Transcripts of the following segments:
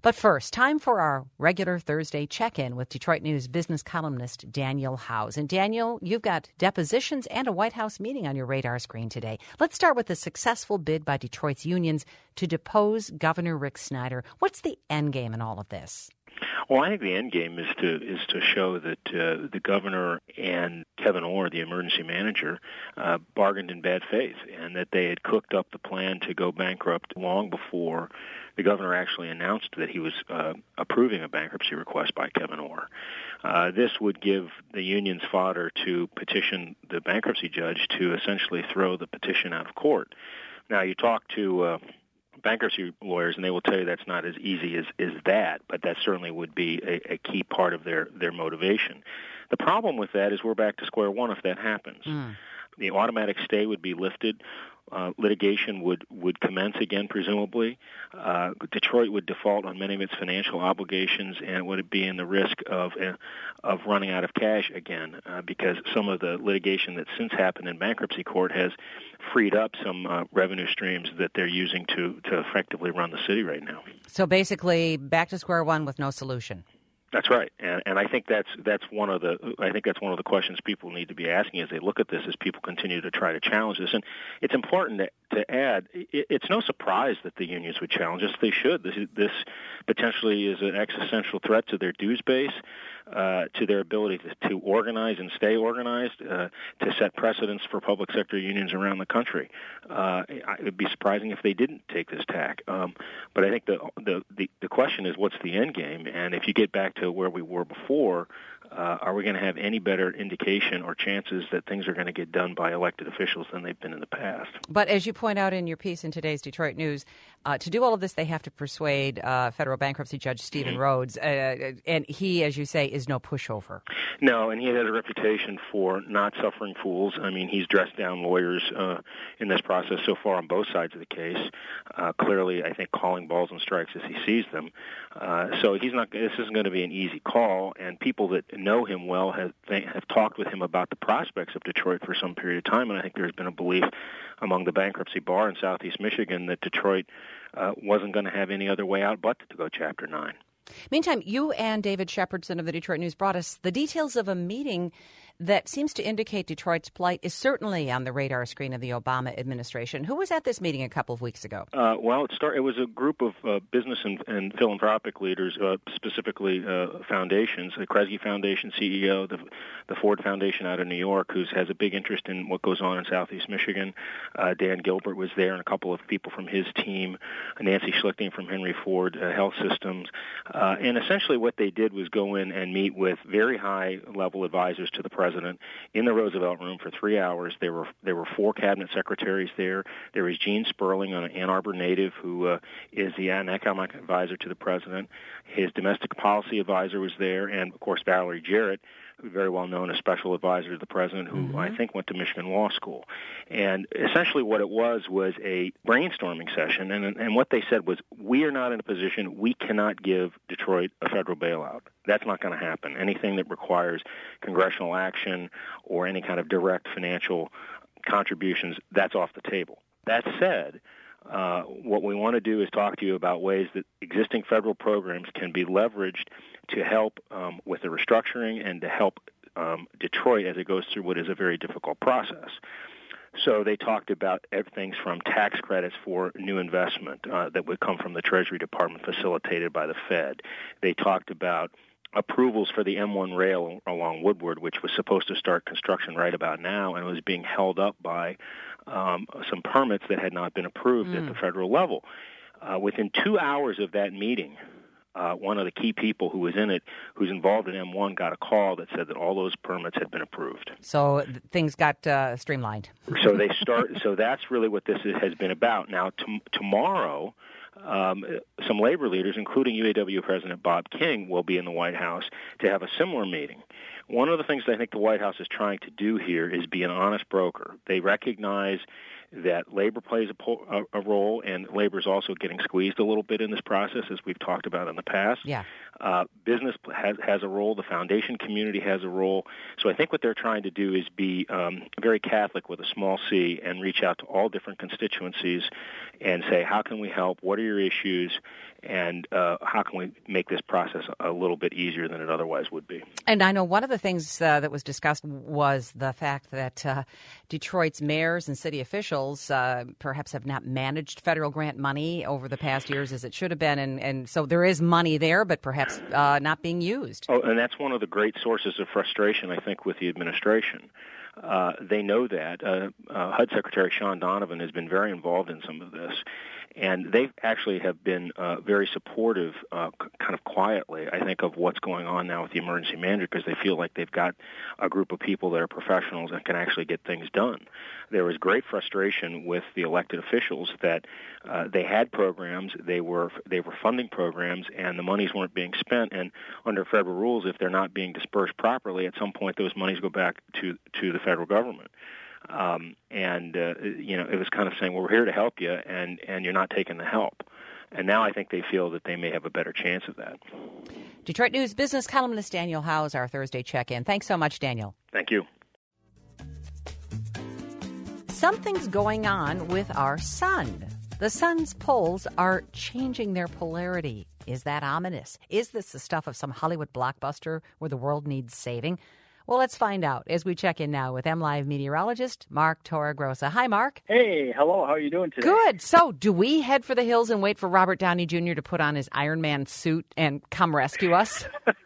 But first, time for our regular Thursday check-in with Detroit News business columnist Daniel Howes. And Daniel, you've got depositions and a White House meeting on your radar screen today. Let's start with the successful bid by Detroit's unions to depose Governor Rick Snyder. What's the end game in all of this? Well, I think the end game is to show that the governor and Kevin Orr, the emergency manager, bargained in bad faith, and that they had cooked up the plan to go bankrupt long before the governor actually announced that he was approving a bankruptcy request by Kevin Orr. This would give the unions fodder to petition the bankruptcy judge to essentially throw the petition out of court. Now, you talk to bankruptcy lawyers, and they will tell you that's not as easy as that, but that certainly would be a key part of their motivation. The problem with that is we're back to square one if that happens. The automatic stay would be lifted. Litigation would commence again, presumably. Detroit would default on many of its financial obligations and would be in the risk of running out of cash again because some of the litigation that's since happened in bankruptcy court has freed up some revenue streams that they're using to effectively run the city right now. So basically, back to square one with no solution. That's right, and I think that's one of the questions people need to be asking as they look at this as people continue to try to challenge this. And it's important to add, it's no surprise that the unions would challenge this. They should. This potentially is an existential threat to their dues base, to their ability to organize and stay organized, to set precedents for public sector unions around the country. It would be surprising if they didn't take this tack. But I think the question is, what's the end game? And if you get back to where we were before, are we going to have any better indication or chances that things are going to get done by elected officials than they've been in the past? But as you point out in your piece in today's Detroit News, to do all of this, they have to persuade federal bankruptcy judge Stephen Rhodes, and he, as you say, is no pushover. No, and he has a reputation for not suffering fools. I mean, he's dressed down lawyers in this process so far on both sides of the case. Clearly, I think calling balls and strikes as he sees them. So he's not. This isn't going to be an easy call, and people that know him well have talked with him about the prospects of Detroit for some period of time, and I think there's been a belief among the bankruptcy bar in Southeast Michigan that Detroit wasn't going to have any other way out but to go Chapter 9. Meantime, you and David Shepardson of the Detroit News brought us the details of a meeting that seems to indicate Detroit's plight is certainly on the radar screen of the Obama administration. Who was at this meeting a couple of weeks ago? Well, it was a group of business and philanthropic leaders, specifically foundations, the Kresge Foundation CEO, the Ford Foundation out of New York, who has a big interest in what goes on in Southeast Michigan. Dan Gilbert was there, and a couple of people from his team, Nancy Schlichting from Henry Ford Health Systems. And essentially what they did was go in and meet with very high-level advisors to the president in the Roosevelt Room for 3 hours. There were 4 cabinet secretaries there. There was Gene Sperling, an Ann Arbor native, who is an economic advisor to the president. His domestic policy advisor was there, and, of course, Valerie Jarrett, very well known as special advisor to the president, who I think went to Michigan Law School. And essentially what it was a brainstorming session, and what they said was, we are not in a position, we cannot give Detroit a federal bailout. That's not going to happen. Anything that requires congressional action or any kind of direct financial contributions, that's off the table. That said, what we want to do is talk to you about ways that existing federal programs can be leveraged to help with the restructuring and to help Detroit as it goes through what is a very difficult process. So they talked about things from tax credits for new investment that would come from the Treasury Department facilitated by the Fed. They talked about approvals for the M1 rail along Woodward, which was supposed to start construction right about now and was being held up by some permits that had not been approved at the federal level. Within 2 hours of that meeting, one of the key people who was in it, who's involved in M1, got a call that said that all those permits had been approved. So things got streamlined. So that's really what this has been about. Now, tomorrow, some labor leaders, including UAW President Bob King, will be in the White House to have a similar meeting. One of the things I think the White House is trying to do here is be an honest broker. They recognize that labor plays a role, and labor is also getting squeezed a little bit in this process, as we've talked about in the past. Yeah. Business has a role. The foundation community has a role. So I think what they're trying to do is be very Catholic with a small c and reach out to all different constituencies and say, how can we help? What are your issues? And how can we make this process a little bit easier than it otherwise would be? And I know one of the things that was discussed was the fact that Detroit's mayors and city officials perhaps have not managed federal grant money over the past years as it should have been. And so there is money there, but perhaps not being used. Oh, and that's one of the great sources of frustration, I think, with the administration. They know that. HUD Secretary Sean Donovan has been very involved in some of this. And they actually have been very supportive, kind of quietly, I think, of what's going on now with the emergency manager, because they feel like they've got a group of people that are professionals and can actually get things done. There was great frustration with the elected officials that they had programs, they were funding programs, and the monies weren't being spent. And under federal rules, if they're not being dispersed properly, at some point those monies go back to the federal government. It was kind of saying, well, we're here to help you, and you're not taking the help. And now I think they feel that they may have a better chance of that. Detroit News business columnist Daniel Howes, our Thursday check-in. Thanks so much, Daniel. Thank you. Something's going on with our sun. The sun's poles are changing their polarity. Is that ominous? Is this the stuff of some Hollywood blockbuster where the world needs saving? Well, let's find out as we check in now with MLive meteorologist Mark Torregrossa. Hi, Mark. Hey, hello. How are you doing today? Good. So, do we head for the hills and wait for Robert Downey Jr. to put on his Iron Man suit and come rescue us?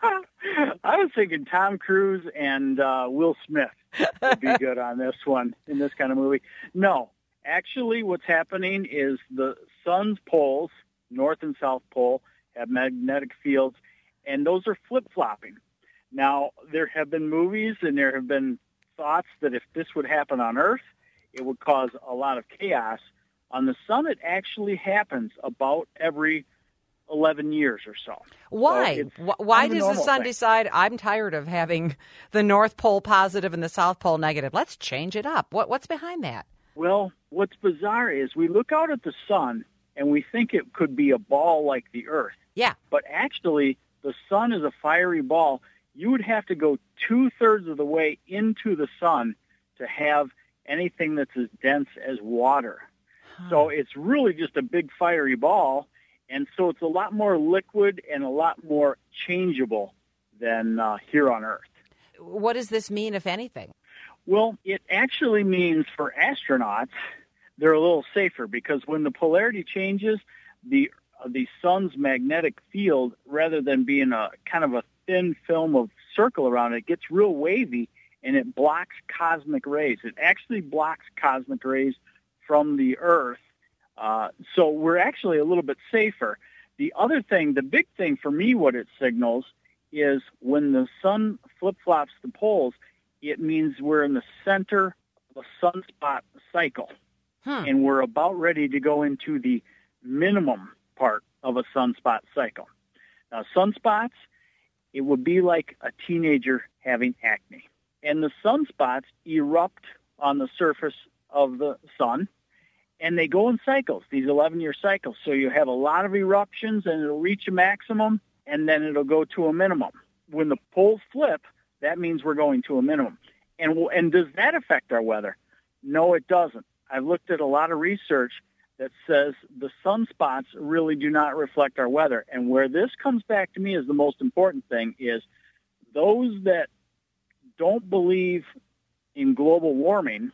I was thinking Tom Cruise and Will Smith would be good on this one, in this kind of movie. No, actually what's happening is the sun's poles, North and South Pole, have magnetic fields, and those are flip-flopping. Now, there have been movies and there have been thoughts that if this would happen on Earth, it would cause a lot of chaos. On the sun, it actually happens about every 11 years or so. Why? So why does the sun decide, I'm tired of having the North Pole positive and the South Pole negative? Let's change it up. What's behind that? Well, what's bizarre is we look out at the sun and we think it could be a ball like the Earth. Yeah. But actually, the sun is a fiery ball. You would have to go 2/3 of the way into the sun to have anything that's as dense as water. So it's really just a big fiery ball, and so it's a lot more liquid and a lot more changeable than here on Earth. What does this mean, if anything? Well, it actually means for astronauts, they're a little safer because when the polarity changes, the sun's magnetic field, rather than being a kind of a thin film of circle around it, gets real wavy, and it blocks cosmic rays. It actually blocks cosmic rays from the Earth, so we're actually a little bit safer. The other thing, the big thing for me, what it signals is when the sun flip-flops the poles, it means we're in the center of a sunspot cycle, and we're about ready to go into the minimum part of a sunspot cycle. Now, sunspots, it would be like a teenager having acne. And the sunspots erupt on the surface of the sun, and they go in cycles, these 11-year cycles. So you have a lot of eruptions, and it'll reach a maximum, and then it'll go to a minimum. When the poles flip, that means we're going to a minimum. And does that affect our weather? No, it doesn't. I've looked at a lot of research that says the sunspots really do not reflect our weather. And where this comes back to me is the most important thing is those that don't believe in global warming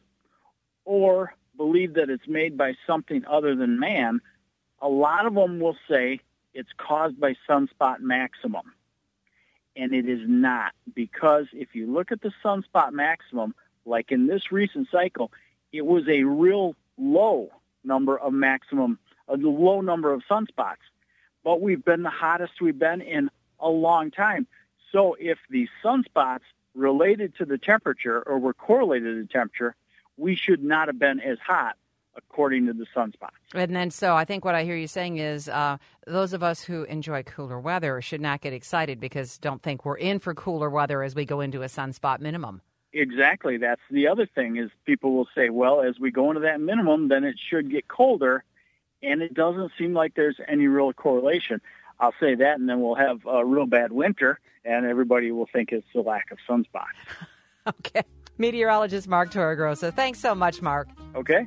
or believe that it's made by something other than man, a lot of them will say it's caused by sunspot maximum. And it is not, because if you look at the sunspot maximum, like in this recent cycle, it was a real low number of maximum, a low number of sunspots. But we've been the hottest we've been in a long time. So if the sunspots related to the temperature or were correlated to the temperature, we should not have been as hot according to the sunspots. And then, so I think what I hear you saying is those of us who enjoy cooler weather should not get excited because don't think we're in for cooler weather as we go into a sunspot minimum. Exactly. That's the other thing is people will say, well, as we go into that minimum, then it should get colder. And it doesn't seem like there's any real correlation. I'll say that, and then we'll have a real bad winter, and everybody will think it's the lack of sunspots. Okay. Meteorologist Mark Torregrossa. Thanks so much, Mark. Okay.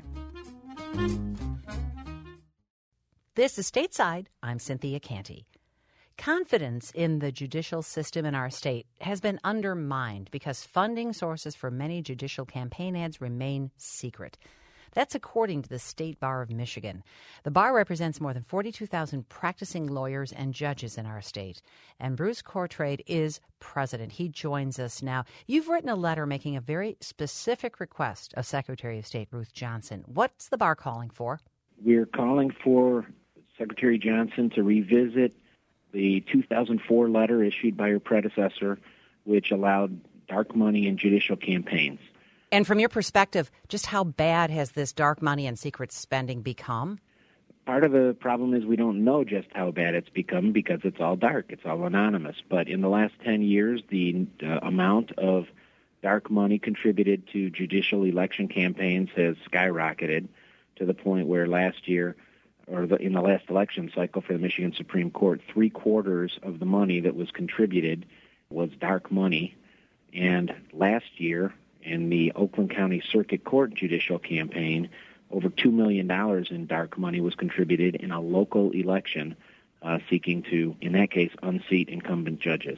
This is Stateside. I'm Cynthia Canty. Confidence in the judicial system in our state has been undermined because funding sources for many judicial campaign ads remain secret. That's according to the State Bar of Michigan. The bar represents more than 42,000 practicing lawyers and judges in our state. And Bruce Courtrade is president. He joins us now. You've written a letter making a very specific request of Secretary of State Ruth Johnson. What's the bar calling for? We're calling for Secretary Johnson to revisit the 2004 letter issued by her predecessor, which allowed dark money in judicial campaigns. And from your perspective, just how bad has this dark money and secret spending become? Part of the problem is we don't know just how bad it's become because it's all dark. It's all anonymous. But in the last 10 years, the amount of dark money contributed to judicial election campaigns has skyrocketed to the point where last year, in the last election cycle for the Michigan Supreme Court, 3/4 of the money that was contributed was dark money. And last year, in the Oakland County Circuit Court judicial campaign, over $2 million in dark money was contributed in a local election seeking to, in that case, unseat incumbent judges.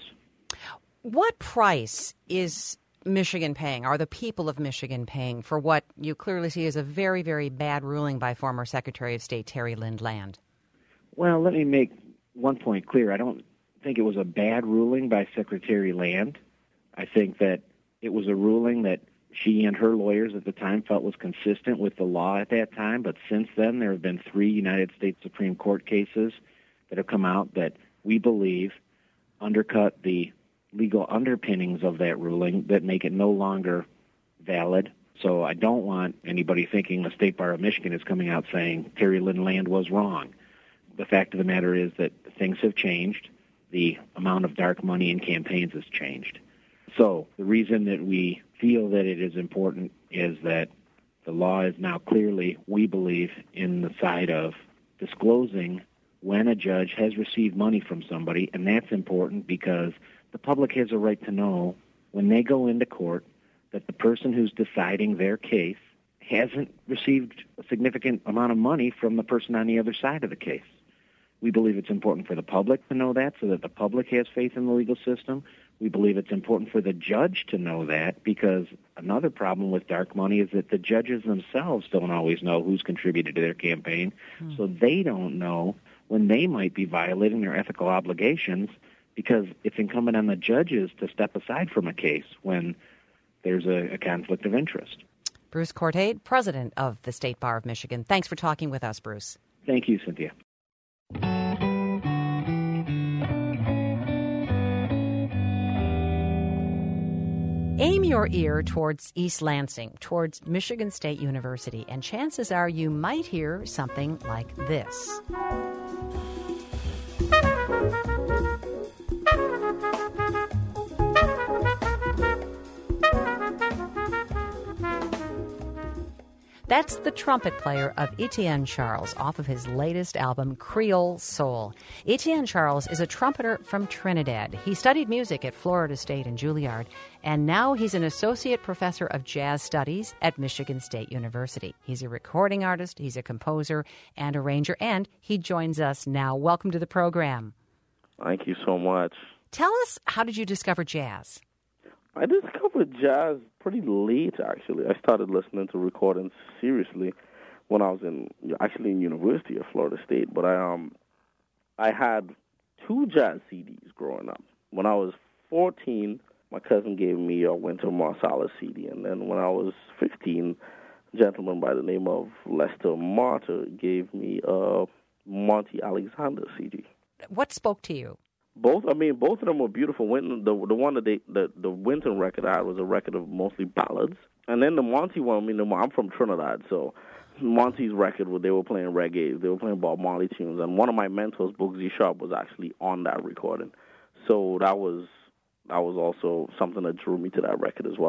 What price is Michigan paying? Are the people of Michigan paying for what you clearly see as a very, very bad ruling by former Secretary of State Terry Lynn Land? Well, let me make one point clear. I don't think it was a bad ruling by Secretary Land. I think that it was a ruling that she and her lawyers at the time felt was consistent with the law at that time, but since then there have been 3 United States Supreme Court cases that have come out that we believe undercut the legal underpinnings of that ruling that make it no longer valid. So I don't want anybody thinking the State Bar of Michigan is coming out saying Terry Lynn Land was wrong. The fact of the matter is that things have changed. The amount of dark money in campaigns has changed. So the reason that we feel that it is important is that the law is now clearly, we believe, in the side of disclosing when a judge has received money from somebody, and that's important because the public has a right to know when they go into court that the person who's deciding their case hasn't received a significant amount of money from the person on the other side of the case. We believe it's important for the public to know that so that the public has faith in the legal system. We believe it's important for the judge to know that because another problem with dark money is that the judges themselves don't always know who's contributed to their campaign, so they don't know when they might be violating their ethical obligations because it's incumbent on the judges to step aside from a case when there's a conflict of interest. Bruce Courtrade, president of the State Bar of Michigan. Thanks for talking with us, Bruce. Thank you, Cynthia. Aim your ear towards East Lansing, towards Michigan State University, and chances are you might hear something like this. That's the trumpet player of Etienne Charles off of his latest album, Creole Soul. Etienne Charles is a trumpeter from Trinidad. He studied music at Florida State and Juilliard, and now he's an associate professor of jazz studies at Michigan State University. He's a recording artist, he's a composer and arranger, and he joins us now. Welcome to the program. Thank you so much. Tell us, how did you discover jazz? I discovered jazz pretty late, actually. I started listening to recordings seriously when I was in University of Florida State. But I had 2 jazz CDs growing up. When I was 14, my cousin gave me a Wynton Marsalis CD. And then when I was 15, a gentleman by the name of Lester Martyr gave me a Monty Alexander CD. What spoke to you? Both of them were beautiful. The one that the Wynton record I had was a record of mostly ballads, and then the Monty one. I'm from Trinidad, so Monty's record where they were playing reggae, they were playing Bob Marley tunes, and one of my mentors, Bugsy Sharp, was actually on that recording. So that was also something that drew me to that record as well.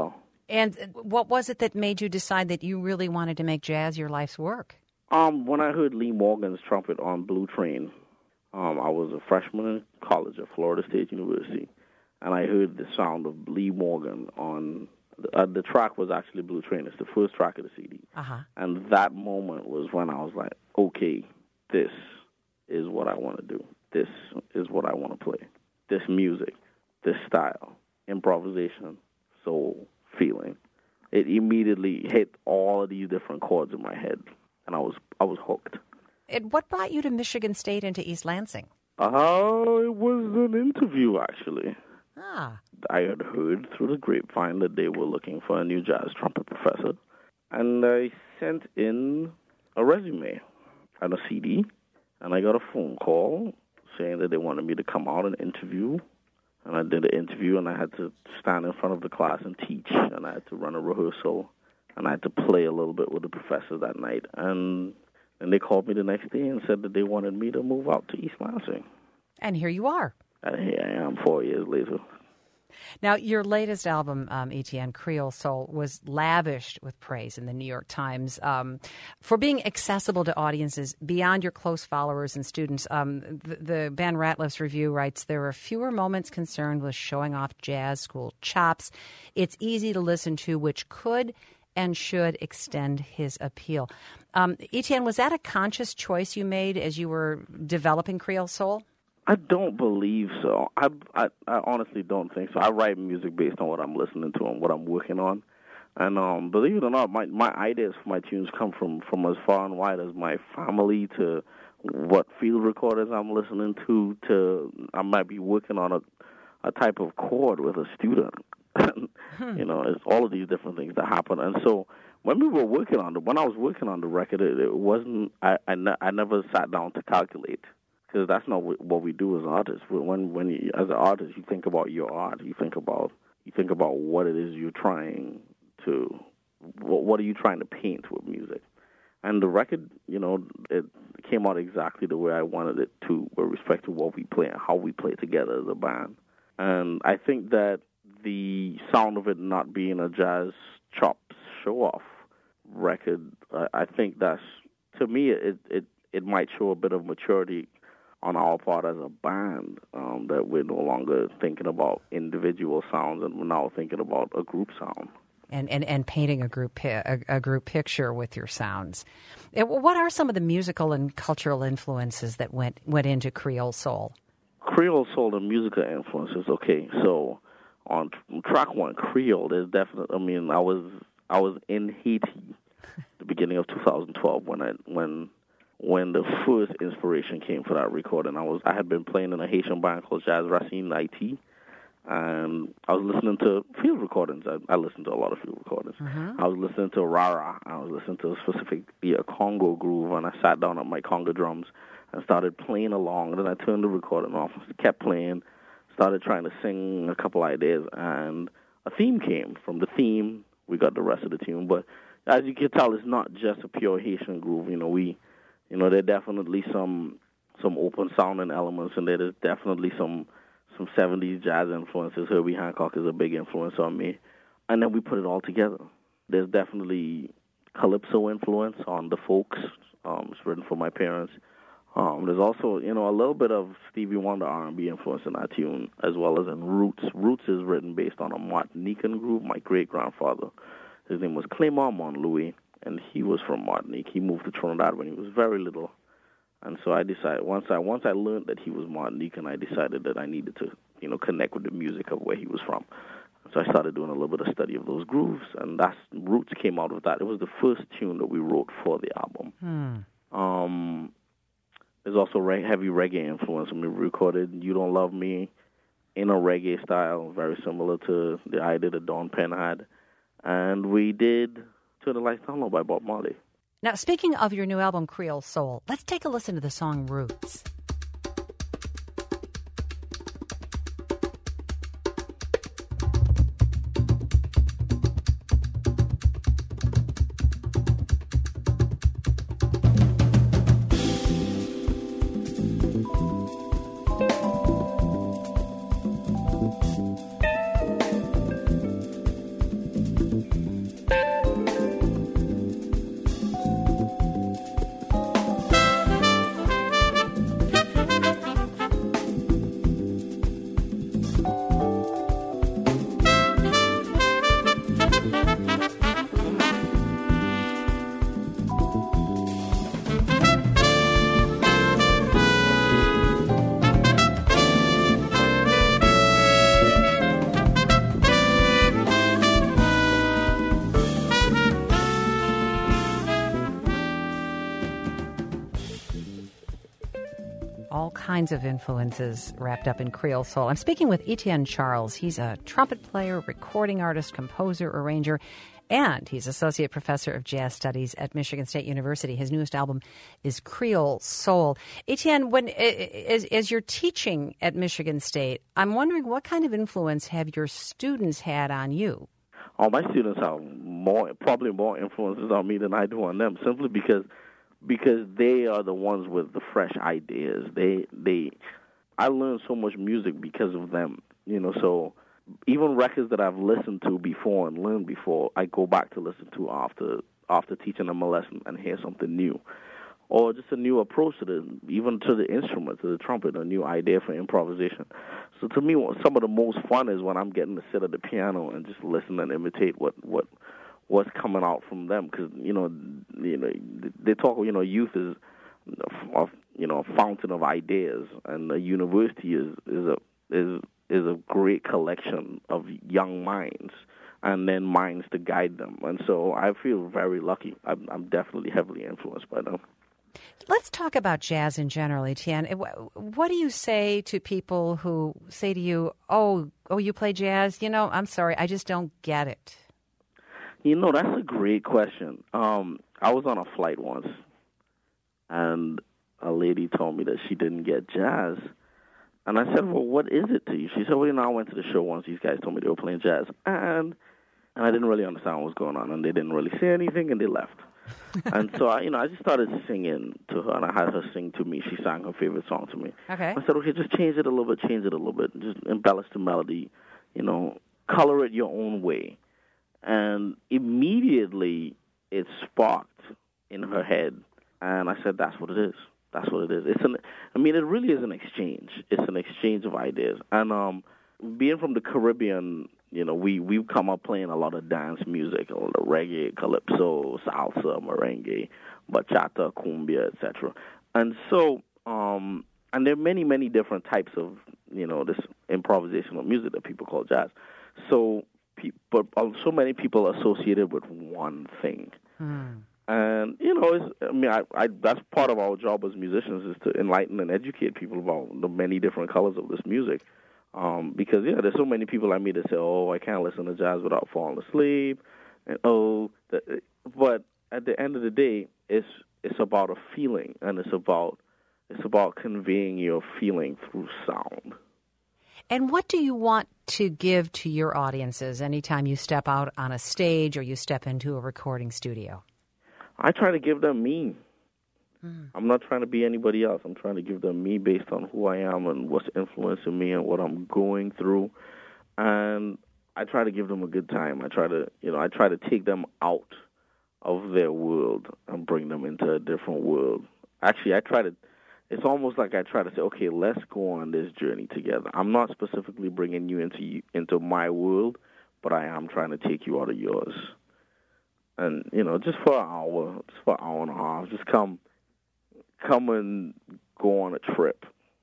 And what was it that made you decide that you really wanted to make jazz your life's work? When I heard Lee Morgan's trumpet on Blue Train, I was a freshman in college at Florida State University, and I heard the sound of Lee Morgan on the track was actually Blue Train. It's the first track of the CD. Uh-huh. And that moment was when I was like, okay, this is what I want to do. This is what I want to play. This music, this style, improvisation, soul, feeling. It immediately hit all of these different chords in my head, and I was hooked. And what brought you to Michigan State and to East Lansing? It was an interview, actually. Ah. I had heard through the grapevine that they were looking for a new jazz trumpet professor, and I sent in a resume and a CD, and I got a phone call saying that they wanted me to come out and interview. And I did an interview, and I had to stand in front of the class and teach, and I had to run a rehearsal, and I had to play a little bit with the professor that night. And they called me the next day and said that they wanted me to move out to East Lansing. And here you are. And here I am 4 years later. Now, your latest album, Etienne, Creole Soul, was lavished with praise in the New York Times for being accessible to audiences beyond your close followers and students. The Ben Ratliff's review writes, there are fewer moments concerned with showing off jazz school chops. It's easy to listen to, which could and should extend his appeal. Etienne, was that a conscious choice you made as you were developing Creole Soul? I don't believe so. I honestly don't think so. I write music based on what I'm listening to and what I'm working on. And believe it or not, my ideas for my tunes come from as far and wide as my family to what field recorders I'm listening to I might be working on a type of chord with a student. You know, it's all of these different things that happen. And so when I was working on the record, it wasn't, I never sat down to calculate. Because that's not what we do as artists. When you, as an artist, you think about your art. You think about what it is you're trying to, what are you trying to paint with music. And the record, you know, it came out exactly the way I wanted it to, with respect to what we play and how we play together as a band. And I think that the sound of it not being a jazz chop show-off record, I think that's, to me, it might show a bit of maturity on our part as a band, that we're no longer thinking about individual sounds and we're now thinking about a group sound. And painting a group picture with your sounds. What are some of the musical and cultural influences that went into Creole Soul? Creole Soul, the musical influences. Okay, so on track one, Creole, there's definitely. I mean, I was in Haiti the beginning of 2012 when the first inspiration came for that recording. I had been playing in a Haitian band called Jazz Racine IT, and I was listening to field recordings. I listened to a lot of field recordings. Mm-hmm. I was listening to Rara. I was listening to a specific Congo groove, and I sat down at my conga drums and started playing along. And then I turned the recording off, kept playing, started trying to sing a couple ideas, and a theme came. From the theme, we got the rest of the tune. But as you can tell, it's not just a pure Haitian groove. There are definitely some open sounding elements, and there is definitely some 70s jazz influences. Herbie Hancock is a big influence on me. And then we put it all together. There's definitely calypso influence on the folks. It's written for my parents. There's also, a little bit of Stevie Wonder R&B influence in that tune, as well as in Roots. Roots is written based on a Martinican groove. My great-grandfather, his name was Clément Montlouis, and he was from Martinique. He moved to Trinidad when he was very little. And so I decided, once I learned that he was Martinican, I decided that I needed to, connect with the music of where he was from. So I started doing a little bit of study of those grooves, and Roots came out of that. It was the first tune that we wrote for the album. There's also heavy reggae influence when we recorded You Don't Love Me in a reggae style, very similar to the idea that Dawn Penn had. And we did Turn the Lights Down Low by Bob Marley. Now, speaking of your new album, Creole Soul, let's take a listen to the song Roots. kinds of influences wrapped up in Creole soul. I'm speaking with Etienne Charles. He's a trumpet player, recording artist, composer, arranger, and he's associate professor of jazz studies at Michigan State University. His newest album is Creole Soul. Etienne, as you're teaching at Michigan State, I'm wondering what kind of influence have your students had on you? Oh, my students have probably more influences on me than I do on them, simply because they are the ones with the fresh ideas. I learned so much music because of them, so even records that I've listened to before and learned before, I go back to listen to after teaching them a lesson and hear something new, or just a new approach to the instrument, to the trumpet, a new idea for improvisation. So to me, some of the most fun is when I'm getting to sit at the piano and just listen and imitate what's coming out from them, because they talk. Youth is a fountain of ideas, and a university is a great collection of young minds, and then minds to guide them. And so I feel very lucky. I'm definitely heavily influenced by them. Let's talk about jazz in general, Etienne. What do you say to people who say to you, oh, you play jazz? I'm sorry, I just don't get it. That's a great question. I was on a flight once, and a lady told me that she didn't get jazz. And I said, well, what is it to you? She said, well, I went to the show once. These guys told me they were playing jazz. And I didn't really understand what was going on, and they didn't really say anything, and they left. And so, I just started singing to her, and I had her sing to me. She sang her favorite song to me. Okay. I said, okay, just change it a little bit, and just embellish the melody, color it your own way. And immediately it sparked in her head, and I said, that's what it is. That's what it is. It really is an exchange. It's an exchange of ideas. And being from the Caribbean, we've come up playing a lot of dance music, a lot of reggae, calypso, salsa, merengue, bachata, cumbia, etc. And so, and there are many, many different types of, this improvisational music that people call jazz. So, but so many people associate it with one thing. And, that's part of our job as musicians, is to enlighten and educate people about the many different colors of this music. Because, there's so many people I meet that say, oh, I can't listen to jazz without falling asleep. And, but at the end of the day, it's about a feeling, and it's about conveying your feeling through sound. And what do you want to give to your audiences anytime you step out on a stage or you step into a recording studio? I try to give them me. I'm not trying to be anybody else. I'm trying to give them me based on who I am and what's influencing me and what I'm going through. And I try to give them a good time. I try to take them out of their world and bring them into a different world. Actually, it's almost like I try to say, okay, let's go on this journey together. I'm not specifically bringing you into my world, but I am trying to take you out of yours. And, just for an hour and a half, just come and go on a trip.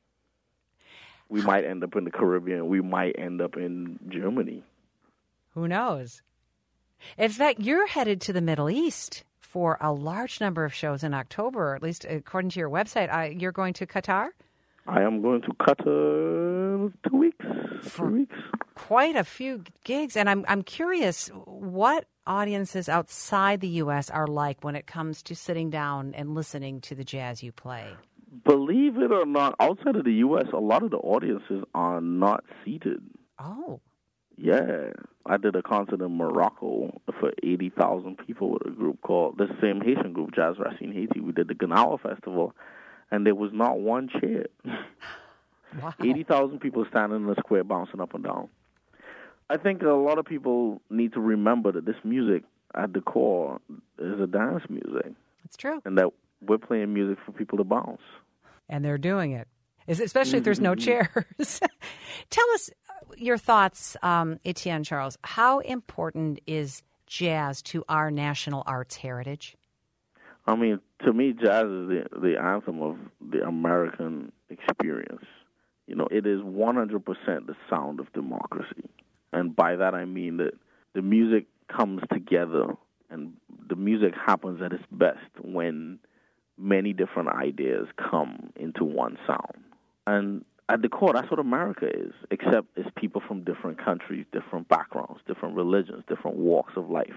We might end up in the Caribbean. We might end up in Germany. Who knows? In fact, you're headed to the Middle East for a large number of shows in October, at least according to your website. You're going to Qatar? I am going to Qatar 2 weeks. 3 weeks. Quite a few gigs. And I'm curious what audiences outside the U.S. are like when it comes to sitting down and listening to the jazz you play. Believe it or not, outside of the U.S., a lot of the audiences are not seated. Oh. Yeah. I did a concert in Morocco for 80,000 people with a group called, the same Haitian group, Jazz Racine Haiti. We did the Ganawa Festival, and there was not one chair. Wow. 80,000 people standing in the square bouncing up and down. I think a lot of people need to remember that this music, at the core, is a dance music. It's true. And that we're playing music for people to bounce. And they're doing it, especially if there's no chairs. Tell us your thoughts, Etienne Charles. How important is jazz to our national arts heritage? I mean, to me, jazz is the anthem of the American experience. It is 100% the sound of democracy. And by that I mean that the music comes together, and the music happens at its best when many different ideas come into one sound. And at the core, that's what America is, except it's people from different countries, different backgrounds, different religions, different walks of life.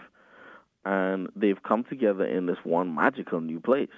And they've come together in this one magical new place.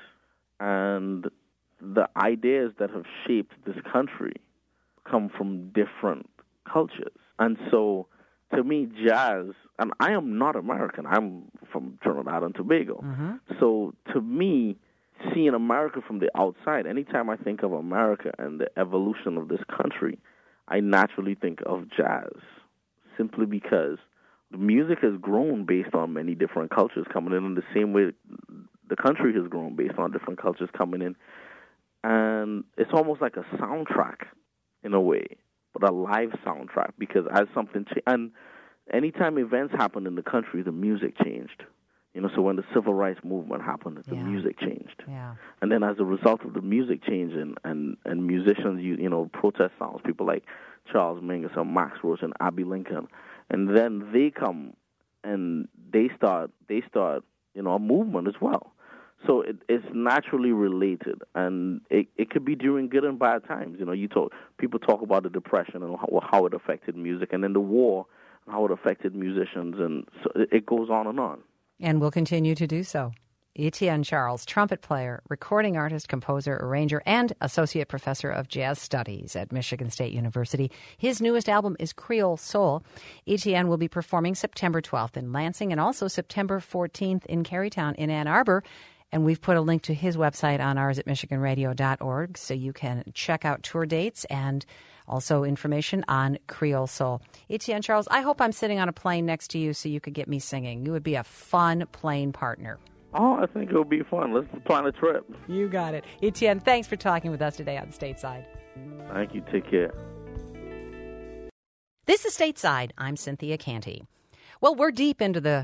And the ideas that have shaped this country come from different cultures. And so, to me, jazz, and I am not American, I'm from Trinidad and Tobago. Mm-hmm. So, to me, seeing America from the outside, anytime I think of America and the evolution of this country, I naturally think of jazz, simply because the music has grown based on many different cultures coming in the same way the country has grown based on different cultures coming in. And it's almost like a soundtrack in a way, but a live soundtrack, because as something and anytime events happen in the country, the music changed. So when the civil rights movement happened, the music changed. Yeah. And then as a result of the music change and musicians, protest songs, people like Charles Mingus and Max Roach and Abbey Lincoln, and then they come and they start a movement as well. So it's naturally related, and it could be during good and bad times. People talk about the Depression and how it affected music, and then the war and how it affected musicians, and so it goes on and on. And will continue to do so. Etienne Charles, trumpet player, recording artist, composer, arranger, and associate professor of jazz studies at Michigan State University. His newest album is Creole Soul. Etienne will be performing September 12th in Lansing and also September 14th in Carytown in Ann Arbor. And we've put a link to his website on ours at michiganradio.org, so you can check out tour dates and also information on Creole Soul. Etienne Charles, I hope I'm sitting on a plane next to you so you could get me singing. You would be a fun plane partner. Oh, I think it'll be fun. Let's plan a trip. You got it. Etienne, thanks for talking with us today on Stateside. Thank you. Take care. This is Stateside. I'm Cynthia Canty. Well, we're deep into the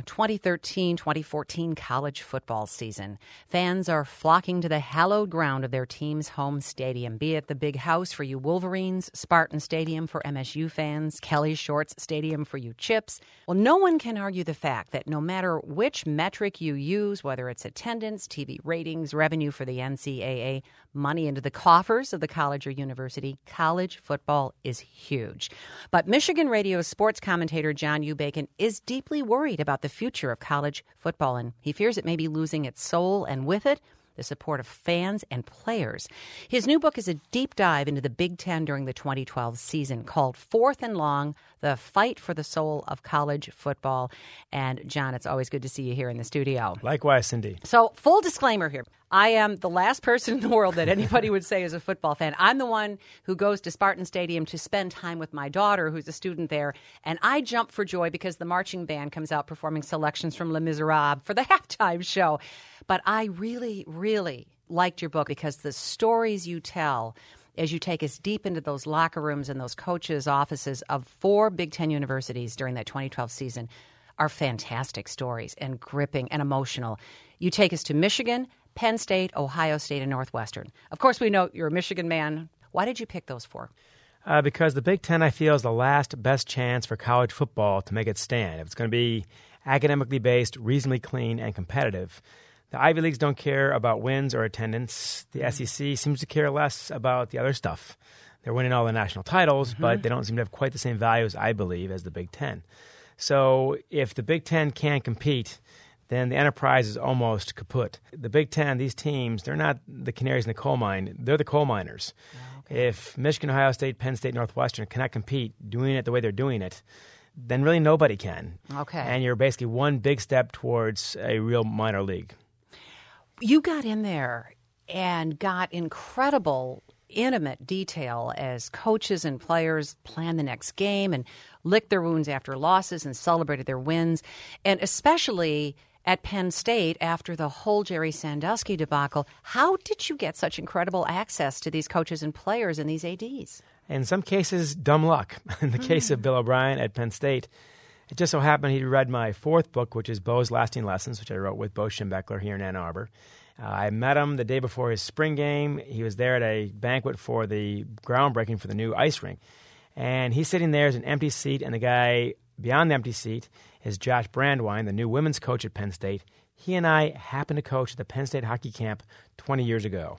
2013-2014 college football season. Fans are flocking to the hallowed ground of their team's home stadium, be it the Big House for you Wolverines, Spartan Stadium for MSU fans, Kelly Shorts Stadium for you Chips. Well, no one can argue the fact that no matter which metric you use, whether it's attendance, TV ratings, revenue for the NCAA, money into the coffers of the college or university, college football is huge. But Michigan Radio's sports commentator John U. Bacon is deeply worried about the future of college football, and he fears it may be losing its soul, and with it, the support of fans and players. His new book is a deep dive into the Big Ten during the 2012 season called Fourth and Long, The Fight for the Soul of College Football. And, John, it's always good to see you here in the studio. Likewise, Cindy. So, full disclaimer here. I am the last person in the world that anybody would say is a football fan. I'm the one who goes to Spartan Stadium to spend time with my daughter, who's a student there, and I jump for joy because the marching band comes out performing selections from Les Miserables for the halftime show. But I really, really liked your book because the stories you tell as you take us deep into those locker rooms and those coaches' offices of 4 Big Ten universities during that 2012 season are fantastic stories and gripping and emotional. You take us to Michigan, Penn State, Ohio State, and Northwestern. Of course, we know you're a Michigan man. Why did you pick those 4? Because the Big Ten, I feel, is the last best chance for college football to make it stand. If it's going to be academically based, reasonably clean, and competitive. The Ivy Leagues don't care about wins or attendance. The SEC seems to care less about the other stuff. They're winning all the national titles, but they don't seem to have quite the same values, I believe, as the Big Ten. So if the Big Ten can't compete, then the enterprise is almost kaput. The Big Ten, these teams, they're not the canaries in the coal mine. They're the coal miners. Okay. If Michigan, Ohio State, Penn State, Northwestern cannot compete doing it the way they're doing it, then really nobody can. Okay. And you're basically one big step towards a real minor league. You got in there and got incredible, intimate detail as coaches and players planned the next game and licked their wounds after losses and celebrated their wins, and especially at Penn State after the whole Jerry Sandusky debacle. How did you get such incredible access to these coaches and players and these ADs? In some cases, dumb luck. In the case of Bill O'Brien at Penn State, it just so happened he read my 4th book, which is Bo's Lasting Lessons, which I wrote with Bo Schembechler here in Ann Arbor. I met him the day before his spring game. He was there at a banquet for the groundbreaking for the new ice rink. And he's sitting there as an empty seat, and the guy beyond the empty seat is Josh Brandwine, the new women's coach at Penn State. He and I happened to coach at the Penn State hockey camp 20 years ago.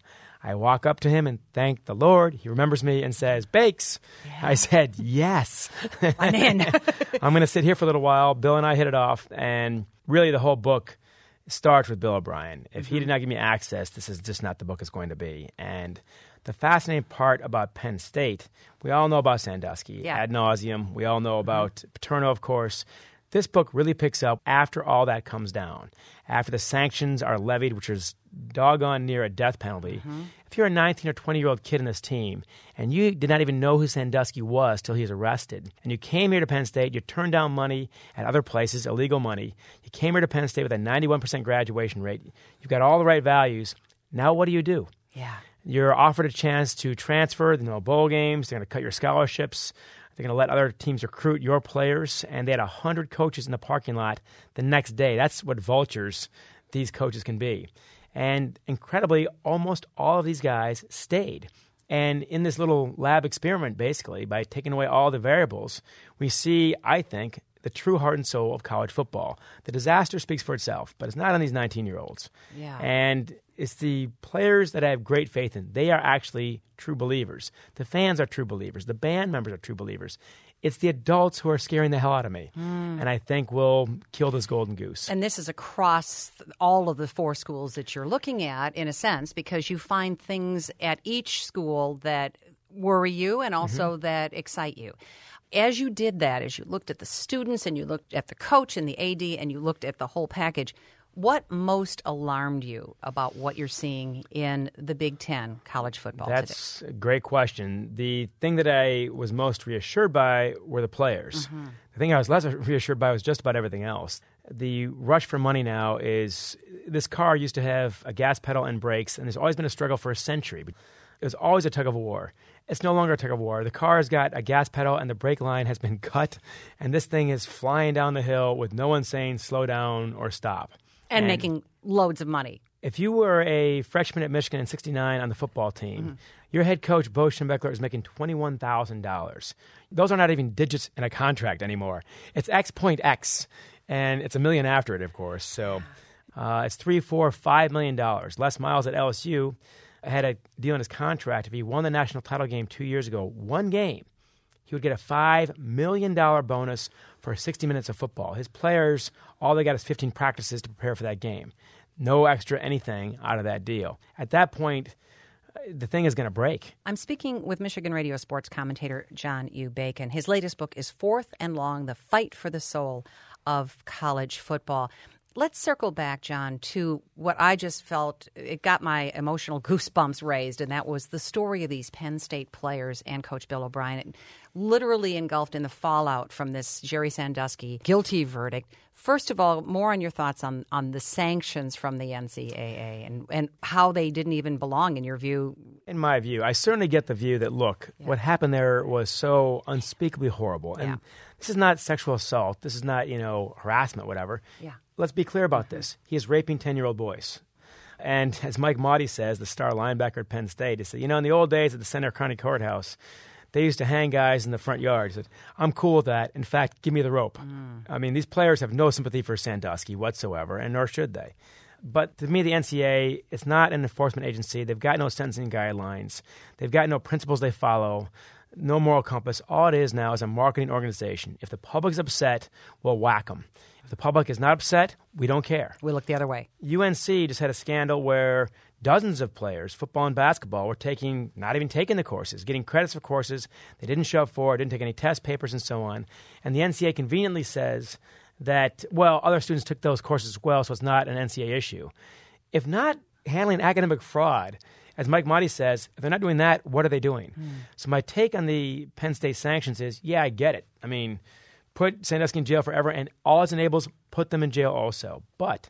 I walk up to him and thank the Lord. He remembers me and says, "Bakes." Yeah. I said, "Yes." I'm in. I'm going to sit here for a little while. Bill and I hit it off, and really the whole book starts with Bill O'Brien. If he did not give me access, this is just not the book it's going to be. And the fascinating part about Penn State, we all know about Sandusky ad nauseum. We all know about Paterno, of course. This book really picks up after all that comes down, after the sanctions are levied, which is doggone near a death penalty. If you're a 19 or 20-year-old kid in this team and you did not even know who Sandusky was till he was arrested, and you came here to Penn State, you turned down money at other places, illegal money, you came here to Penn State with a 91% graduation rate, you've got all the right values, now what do? Yeah. You're offered a chance to transfer, no bowl games, they're going to cut your scholarships, they're going to let other teams recruit your players, and they had 100 coaches in the parking lot the next day. That's what vultures these coaches can be. And incredibly, almost all of these guys stayed. And in this little lab experiment, basically, by taking away all the variables, we see, I think, the true heart and soul of college football. The disaster speaks for itself, but it's not on these 19-year-olds. Yeah. And it's the players that I have great faith in. They are actually true believers. The fans are true believers. The band members are true believers. It's the adults who are scaring the hell out of me, and I think will kill this golden goose. And this is across all of the 4 schools that you're looking at, in a sense, because you find things at each school that worry you and also that excite you. As you did that, as you looked at the students and you looked at the coach and the AD and you looked at the whole package, what most alarmed you about what you're seeing in the Big Ten college football today? That's a great question. The thing that I was most reassured by were the players. The thing I was less reassured by was just about everything else. The rush for money now is, this car used to have a gas pedal and brakes, and there's always been a struggle for a century. It was always a tug of war. It's no longer a tug of war. The car has got a gas pedal and the brake line has been cut, and this thing is flying down the hill with no one saying slow down or stop. And making loads of money. If you were a freshman at Michigan in '69 on the football team, your head coach, Bo Schembechler, is making $21,000. Those are not even digits in a contract anymore. It's X point X, and it's $1 million after it, of course. So it's $3, $4, $5 million. Les Miles at LSU had a deal in his contract. If he won the national title game 2 years ago, one game, he would get a $5 million bonus for 60 minutes of football. His players, all they got is 15 practices to prepare for that game. No extra anything out of that deal. At that point, the thing is going to break. I'm speaking with Michigan radio sports commentator John U. Bacon. His latest book is Fourth and Long, The Fight for the Soul of College Football. Let's circle back, John, to what I just felt, it got my emotional goosebumps raised, and that was the story of these Penn State players and Coach Bill O'Brien, literally engulfed in the fallout from this Jerry Sandusky guilty verdict. First of all, more on your thoughts on the sanctions from the NCAA and how they didn't even belong, in your view. In my view, I certainly get the view that, look, what happened there was so unspeakably horrible. And this is not sexual assault. This is not, harassment, whatever. Yeah. Let's be clear about this. He is raping 10-year-old boys. And as Mike Motti says, the star linebacker at Penn State, he said, in the old days at the Center County Courthouse, they used to hang guys in the front yard. He said, I'm cool with that. In fact, give me the rope. I mean, these players have no sympathy for Sandusky whatsoever, and nor should they. But to me, the NCAA, it's not an enforcement agency. They've got no sentencing guidelines. They've got no principles they follow, no moral compass. All it is now is a marketing organization. If the public's upset, we'll whack them. If the public is not upset, we don't care. We look the other way. UNC just had a scandal where dozens of players, football and basketball, were not even taking the courses, getting credits for courses they didn't show up for, didn't take any test papers and so on. And the NCAA conveniently says that, other students took those courses as well, so it's not an NCAA issue. If not handling academic fraud, as Mike Motti says, if they're not doing that, what are they doing? So my take on the Penn State sanctions is, I get it. I mean, put Sandusky in jail forever, and all it enables, put them in jail also. But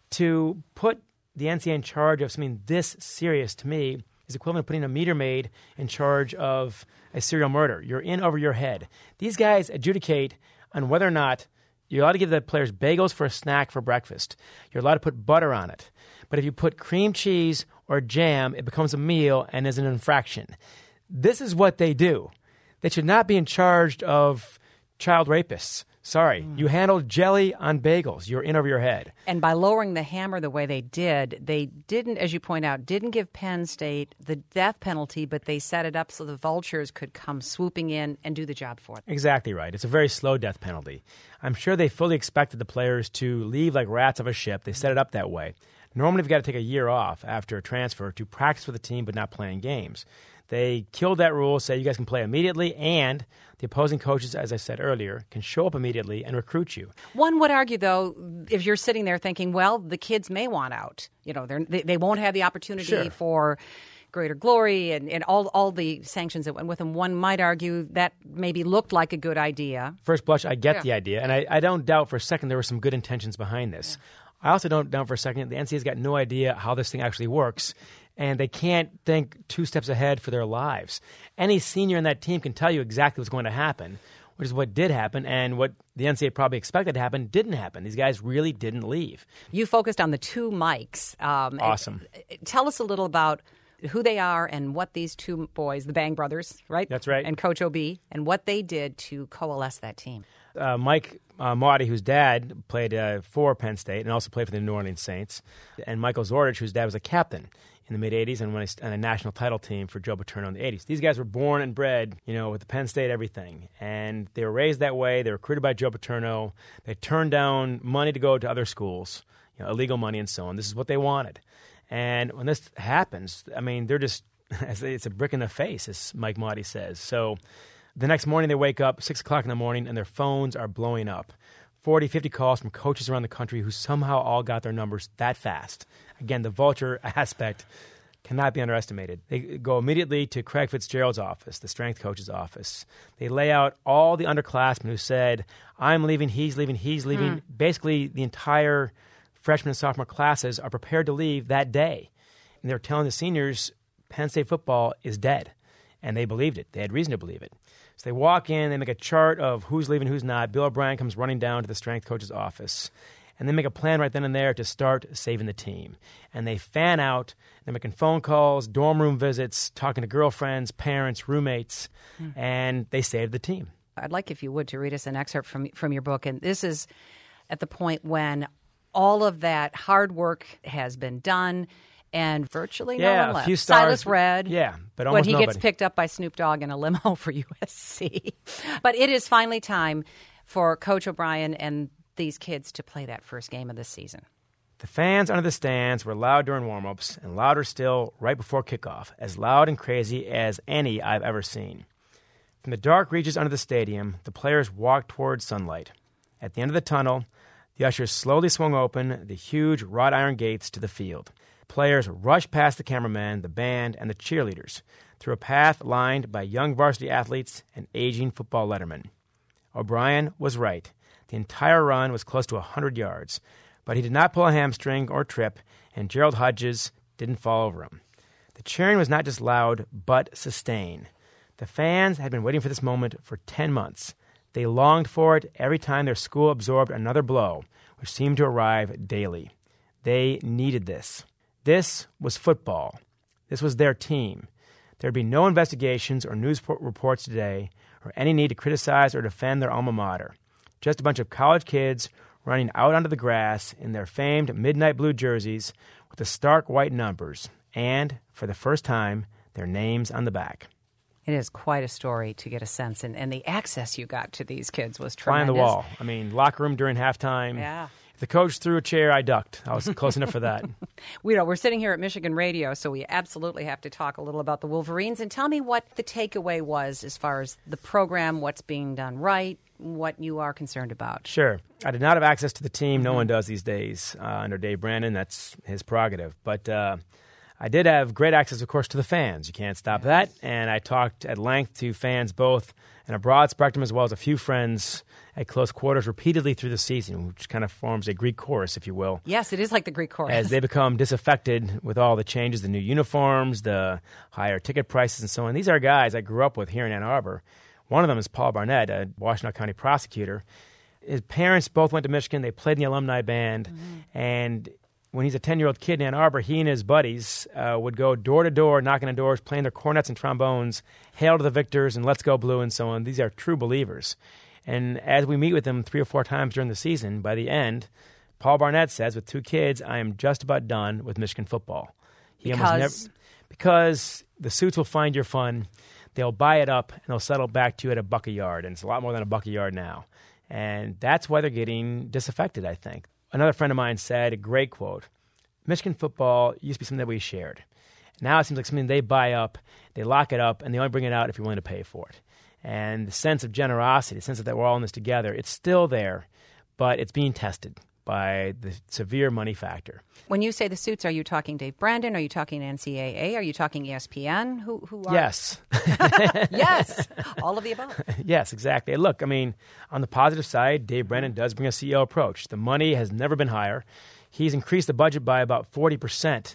to put the NCAA in charge of something this serious, to me, is equivalent to putting a meter maid in charge of a serial murder. You're in over your head. These guys adjudicate on whether or not you're allowed to give the players bagels for a snack for breakfast. You're allowed to put butter on it. But if you put cream cheese or jam, it becomes a meal and is an infraction. This is what they do. They should not be in charge of child rapists. Sorry, you handled jelly on bagels. You're in over your head. And by lowering the hammer the way they didn't, as you point out, didn't give Penn State the death penalty, but they set it up so the vultures could come swooping in and do the job for them. Exactly right. It's a very slow death penalty. I'm sure they fully expected the players to leave like rats off a ship. They set it up that way. Normally, you've got to take a year off after a transfer to practice with the team but not playing games. They killed that rule, say you guys can play immediately, and the opposing coaches, as I said earlier, can show up immediately and recruit you. One would argue, though, if you're sitting there thinking, well, the kids may want out. You know, they won't have the opportunity for greater glory and all the sanctions that went with them. One might argue that maybe looked like a good idea. First blush, I get the idea, and I don't doubt for a second there were some good intentions behind this. I also don't doubt for a second the NCAA's got no idea how this thing actually works, and they can't think 2 steps ahead for their lives. Any senior in that team can tell you exactly what's going to happen, which is what did happen, and what the NCAA probably expected to happen didn't happen. These guys really didn't leave. You focused on the 2 Mikes. Awesome. Tell us a little about who they are and what these 2 boys, the Bang brothers, right? That's right. And Coach O.B., and what they did to coalesce that team. Mike Maude, whose dad played for Penn State and also played for the New Orleans Saints, and Michael Zordich, whose dad was a captain in the mid-'80s and on a national title team for Joe Paterno in the 80s. These guys were born and bred, with the Penn State everything. And they were raised that way. They were recruited by Joe Paterno. They turned down money to go to other schools, illegal money and so on. This is what they wanted. And when this happens, I mean, they're just, it's a brick in the face, as Mike Maude says. So the next morning they wake up, 6 o'clock in the morning, and their phones are blowing up. 40, 50 calls from coaches around the country who somehow all got their numbers that fast. Again, the vulture aspect cannot be underestimated. They go immediately to Craig Fitzgerald's office, the strength coach's office. They lay out all the underclassmen who said, I'm leaving, he's leaving, he's leaving. Basically, the entire freshman and sophomore classes are prepared to leave that day. And they're telling the seniors, Penn State football is dead. And they believed it. They had reason to believe it. So they walk in, they make a chart of who's leaving, who's not. Bill O'Brien comes running down to the strength coach's office. And they make a plan right then and there to start saving the team. And they fan out. They're making phone calls, dorm room visits, talking to girlfriends, parents, roommates, and they saved the team. I'd like, if you would, to read us an excerpt from your book. And this is at the point when all of that hard work has been done, and virtually no one left. A few stars. Silas Redd. But almost when he nobody. gets picked up by Snoop Dogg in a limo for USC. But it is finally time for Coach O'Brien and these kids to play that first game of the season. The fans under the stands were loud during warm-ups and louder still right before kickoff, as loud and crazy as any I've ever seen. From the dark reaches under the stadium, the players walked towards sunlight. At the end of the tunnel, the ushers slowly swung open the huge wrought iron gates to the field. Players rushed past the cameramen, the band, and the cheerleaders through a path lined by young varsity athletes and aging football lettermen. O'Brien was right. The entire run was close to 100 yards, but he did not pull a hamstring or trip, and Gerald Hodges didn't fall over him. The cheering was not just loud, but sustained. The fans had been waiting for this moment for 10 months. They longed for it every time their school absorbed another blow, which seemed to arrive daily. They needed this. This was football. This was their team. There would be no investigations or news reports today, or any need to criticize or defend their alma mater. Just a bunch of college kids running out onto the grass in their famed midnight blue jerseys with the stark white numbers and, for the first time, their names on the back. It is quite a story to get a sense, and the access you got to these kids was Fly on tremendous. the wall. I mean, locker room during halftime. Yeah. If the coach threw a chair, I ducked. I was close enough for that. We're sitting here at Michigan Radio, so we absolutely have to talk a little about the Wolverines. And tell me what the takeaway was as far as the program, what's being done right, what you are concerned about. Sure. I did not have access to the team. No one does these days under Dave Brandon. That's his prerogative. But I did have great access, of course, to the fans. You can't stop that. And I talked at length to fans both in a broad spectrum as well as a few friends at close quarters repeatedly through the season, which kind of forms a Greek chorus, if you will. Yes, it is like the Greek chorus. As they become disaffected with all the changes, the new uniforms, the higher ticket prices, and so on. These are guys I grew up with here in Ann Arbor. One of them is Paul Barnett, a Washtenaw County prosecutor. His parents both went to Michigan. They played in the alumni band. And when he's a 10-year-old kid in Ann Arbor, he and his buddies would go door to door, knocking on doors, playing their cornets and trombones, hail to the victors, and let's go blue, and so on. These are true believers. And as we meet with them 3 or 4 times during the season, by the end, Paul Barnett says, with 2 kids, I am just about done with Michigan football. Because the suits will find your fun. They'll buy it up, and they'll settle back to you at $1 a yard. And it's a lot more than $1 a yard now. And that's why they're getting disaffected, I think. Another friend of mine said, a great quote, Michigan football used to be something that we shared. Now it seems like something they buy up, they lock it up, and they only bring it out if you're willing to pay for it. And the sense of generosity, the sense that we're all in this together, it's still there, but it's being tested by the severe money factor. When you say the suits, are you talking Dave Brandon? Are you talking NCAA? Are you talking ESPN? Who are? Yes. Yes. All of the above. Yes, exactly. Look, I mean, on the positive side, Dave Brandon does bring a CEO approach. The money has never been higher. He's increased the budget by about 40%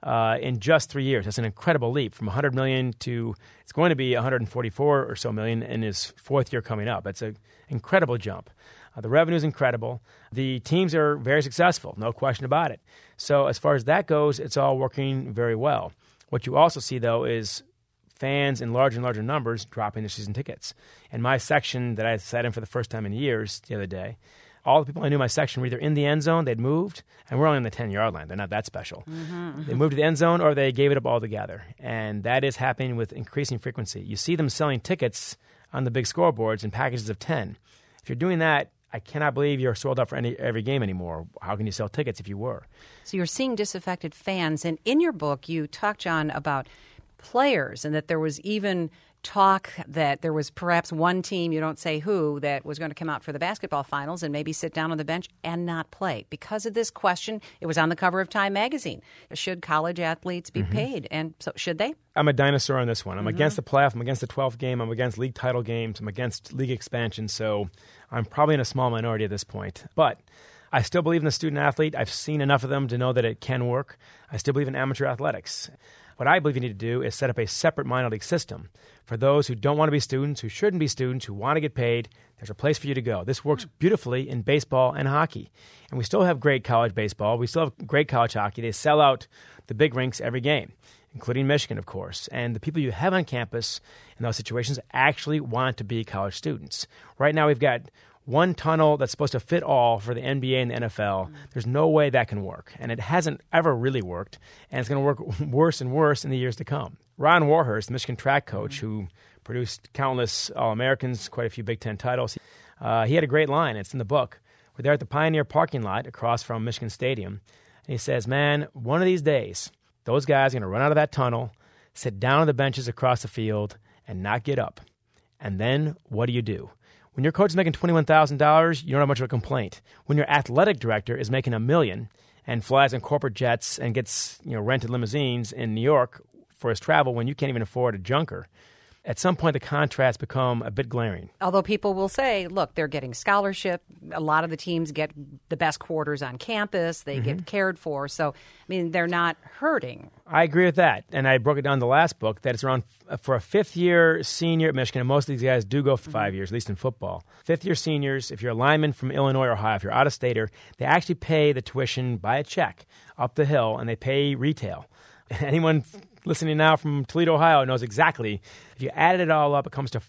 in just 3 years. That's an incredible leap from $100 million to it's going to be $144 or so million in his 4th year coming up. That's an incredible jump. The revenue is incredible. The teams are very successful, no question about it. So as far as that goes, it's all working very well. What you also see, though, is fans in larger and larger numbers dropping their season tickets. In my section that I sat in for the first time in years the other day, all the people I knew in my section were either in the end zone, they'd moved, and we're only on the 10-yard line. They're not that special. Mm-hmm. They moved to the end zone or they gave it up altogether. And that is happening with increasing frequency. You see them selling tickets on the big scoreboards in packages of 10. If you're doing that, I cannot believe you're sold out for every game anymore. How can you sell tickets if you were? So you're seeing disaffected fans. And in your book, you talk, John, about players and that there was even talk that there was perhaps one team, you don't say who, that was going to come out for the basketball finals and maybe sit down on the bench and not play. Because of this question, it was on the cover of Time magazine. Should college athletes be paid? And so should they? I'm a dinosaur on this one. I'm against the playoff. I'm against the 12th game. I'm against league title games. I'm against league expansion. So I'm probably in a small minority at this point. But I still believe in the student athlete. I've seen enough of them to know that it can work. I still believe in amateur athletics. What I believe you need to do is set up a separate minor league system. For those who don't want to be students, who shouldn't be students, who want to get paid, there's a place for you to go. This works beautifully in baseball and hockey. And we still have great college baseball. We still have great college hockey. They sell out the big rinks every game, including Michigan, of course. And the people you have on campus in those situations actually want to be college students. Right now we've got one tunnel that's supposed to fit all for the NBA and the NFL. There's no way that can work. And it hasn't ever really worked. And it's going to work worse and worse in the years to come. Ron Warhurst, the Michigan track coach, who produced countless All-Americans, quite a few Big Ten titles, he had a great line. It's in the book. We're there at the Pioneer parking lot across from Michigan Stadium. And he says, man, one of these days, those guys are going to run out of that tunnel, sit down on the benches across the field, and not get up. And then what do? When your coach is making $21,000, you don't have much of a complaint. When your athletic director is making $1 million and flies in corporate jets and gets rented limousines in New York for his travel when you can't even afford a junker, at some point the contrasts become a bit glaring. Although people will say, look, they're getting scholarship. A lot of the teams get the best quarters on campus. They get cared for. So, I mean, they're not hurting. I agree with that. And I broke it down in the last book that it's around for a fifth-year senior at Michigan, and most of these guys do go for 5 years, at least in football. Fifth-year seniors, if you're a lineman from Illinois or Ohio, if you're out-of-stater, they actually pay the tuition by a check up the hill, and they pay retail. Anyone listening now from Toledo, Ohio knows exactly. If you added it all up, it comes to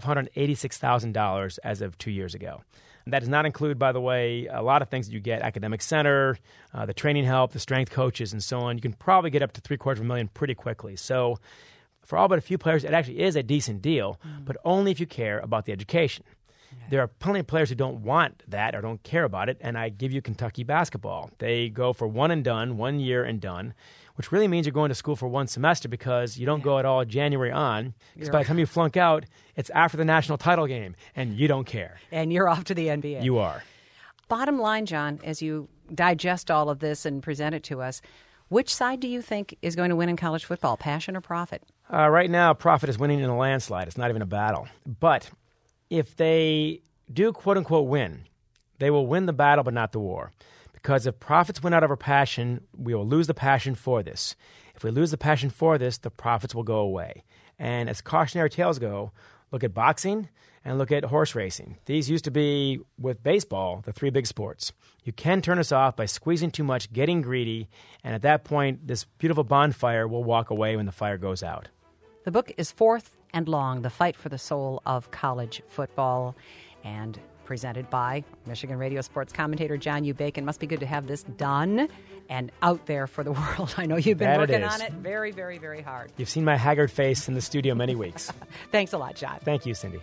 $586,000 as of 2 years ago. And that does not include, by the way, a lot of things that you get, academic center, the training help, the strength coaches, and so on. You can probably get up to $750,000 pretty quickly. So for all but a few players, it actually is a decent deal, but only if you care about the education. There are plenty of players who don't want that or don't care about it, and I give you Kentucky basketball. They go for one and done, 1 year and done, which really means you're going to school for one semester because you don't go at all January on. Because by the time you flunk out, it's after the national title game, and you don't care. And you're off to the NBA. You are. Bottom line, John, as you digest all of this and present it to us, which side do you think is going to win in college football, passion or profit? Right now, profit is winning in a landslide. It's not even a battle. But if they do, quote-unquote, win, they will win the battle but not the war. Because if profits win out of our passion, we will lose the passion for this. If we lose the passion for this, the profits will go away. And as cautionary tales go, look at boxing and look at horse racing. These used to be, with baseball, the three big sports. You can turn us off by squeezing too much, getting greedy, and at that point, this beautiful bonfire will walk away when the fire goes out. The book is Fourth and Long, The Fight for the Soul of College Football. and presented by Michigan radio sports commentator John U. Bacon. Must be good to have this done and out there for the world. I know you've been working on it very, very, very hard. You've seen my haggard face in the studio many weeks. Thanks a lot, John. Thank you, Cindy.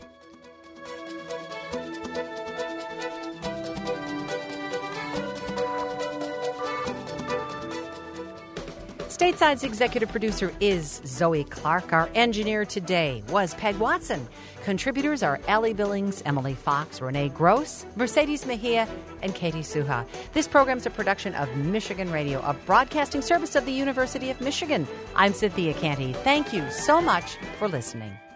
Stateside's executive producer is Zoe Clark. Our engineer today was Peg Watson. Contributors are Ellie Billings, Emily Fox, Renee Gross, Mercedes Mejia, and Katie Suha. This program is a production of Michigan Radio, a broadcasting service of the University of Michigan. I'm Cynthia Canty. Thank you so much for listening.